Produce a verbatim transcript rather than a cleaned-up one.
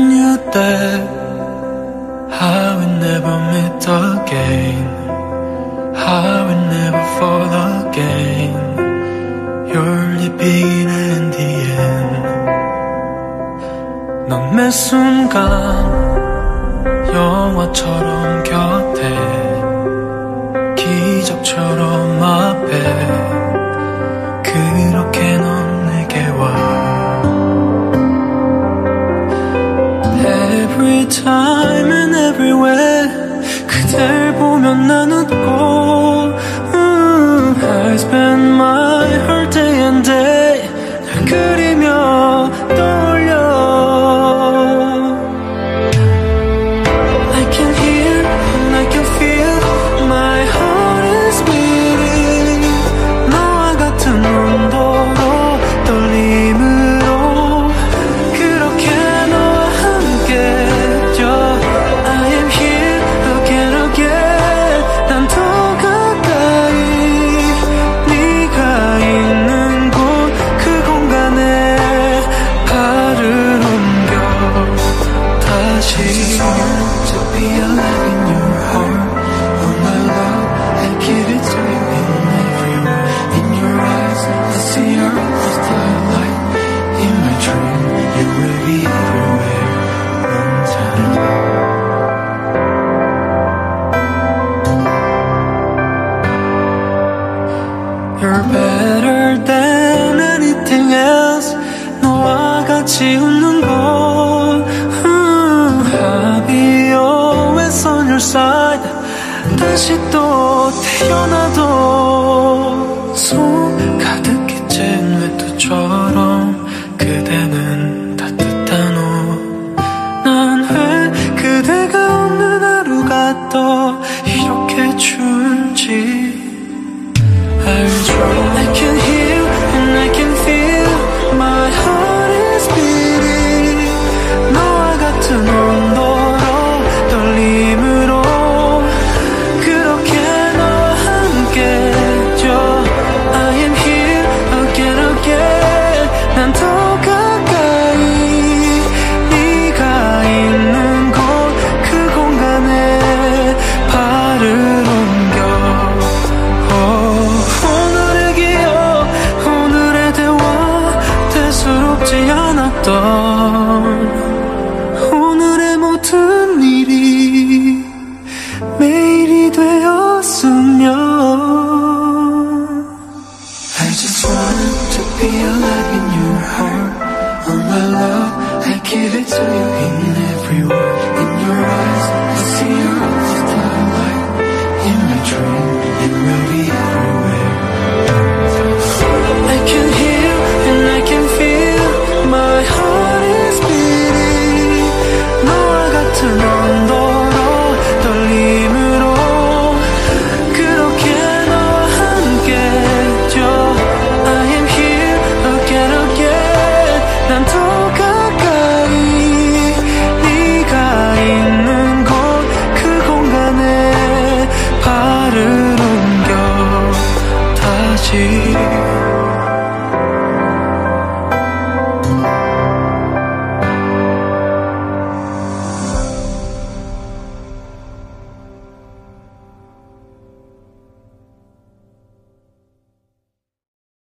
you that I will never meet again, I will never fall again. You're the beginning and the end. 넌 매 순간 영화처럼 곁에, 기적처럼 앞에, 그렇게 넌 내게 와. Every time and everywhere 그댈 보면 난 웃고, mm, I spend my whole day and day 날 그리며 떠올려. I can hear and I can feel my heart is beating. 너와 같은 온도로 떨림으로 그렇게 너와 함께 져. I am here again again. 난 더 가까이 네가 있는 곳 그 공간에 발을 옮겨 다시. To be alive in your heart, all my love, I give it to you in every word. In your eyes, I see your starlight. In my dream, you will be everywhere, one time. You're better than anything else. 너와 같이 웃는 것, I'll be always on your side. 다시 또 태어나도 손 가득 끼친 외투처럼 그대는 따뜻한 옷. 난 왜 그대가 없는 하루가 또 이렇게 추운지 알죠. I can hear and I can feel my heart is beating. 너와 같은 온도로 떨림으로 그렇게 너와 함께 져. I am here again again. 난 더 가까이 네가 있는 곳 그 공간에 발을 옮겨. 오늘의 기억, 오늘의 대화, 대수롭지 않았던 오늘의 모든 일이 매일이 되었으면. I just want to be alive in your heart. All my love, I give it to you in every word.